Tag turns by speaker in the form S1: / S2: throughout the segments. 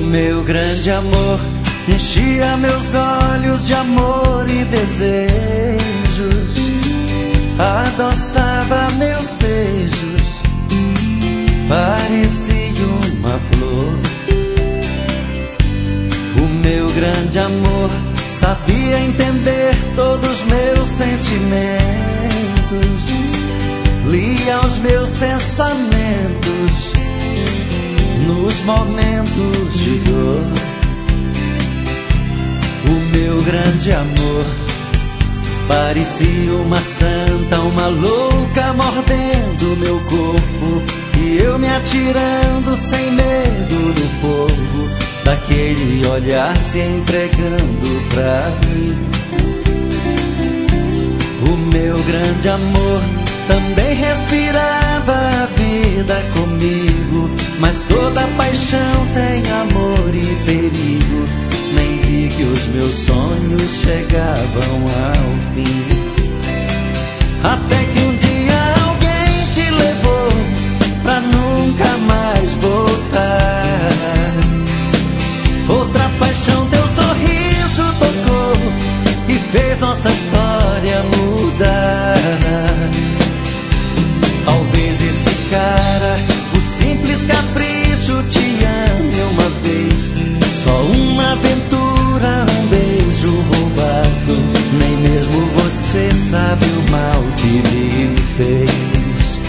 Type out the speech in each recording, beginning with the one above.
S1: meu grande amor enchia meus olhos de amor e desejos, adoçava meus beijos, parecia uma flor. O meu grande amor sabia entender todos os meus sentimentos, lia os meus pensamentos nos momentos de dor. O meu grande amor parecia uma santa, uma louca mordendo meu corpo, e eu me atirando sem medo no fogo daquele olhar se entregando pra mim. O meu grande amor também respirava a vida comigo, mas toda paixão tem amor e perigo. Nem vi que os meus sonhos chegavam ao fim. Até que um dia alguém te levou pra nunca mais voltar. Outra paixão teu sorriso tocou e fez nossa história mudar. Talvez esse cara, o simples capricho, te ame uma vez. Só uma aventura, um beijo roubado. Nem mesmo você sabe o mal que me fez.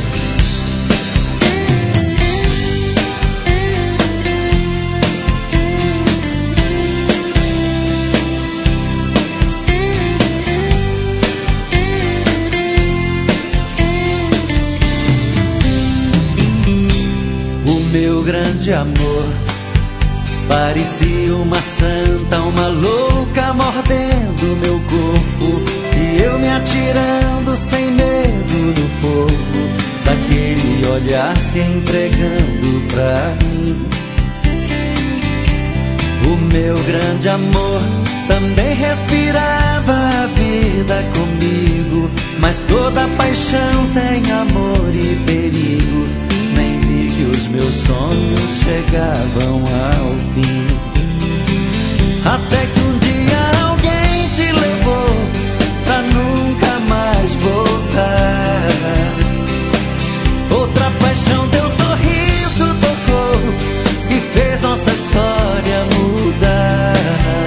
S1: Meu grande amor parecia uma santa, uma louca mordendo meu corpo, e eu me atirando sem medo no fogo daquele olhar se entregando pra mim. O meu grande amor também respirava a vida comigo, mas toda paixão tem amor e perigo. Nem vi que os meus sonhos chegavam ao fim. Até que um dia alguém te levou pra nunca mais voltar. Outra paixão teu sorriso tocou e fez nossa história mudar.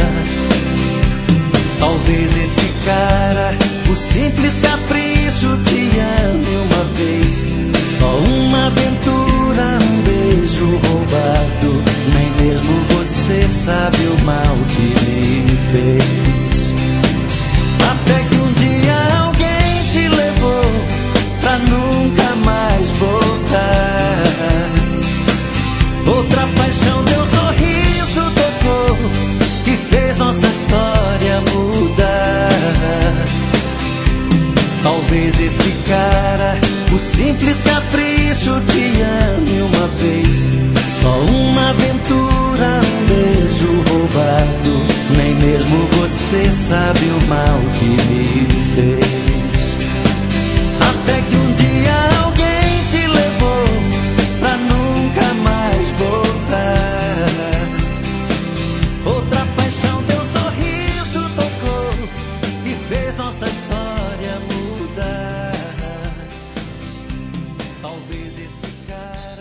S1: Talvez esse cara, o simples capricho, te ame uma vez. Só uma aventura, um beijo roubado. Nem mesmo você sabe o mal que me fez. Até que um dia alguém te levou pra nunca mais voltar. Outra paixão teu sorriso tocou e fez nossa história mudar. Talvez esse cara, o simples capricho, te ame uma vez. Só uma aventura, um beijo roubado. Nem mesmo você sabe o mal que me fez. Até que um dia alguém te levou pra nunca mais voltar. Outra paixão teu sorriso tocou e fez nossa história mudar. Talvez esse cara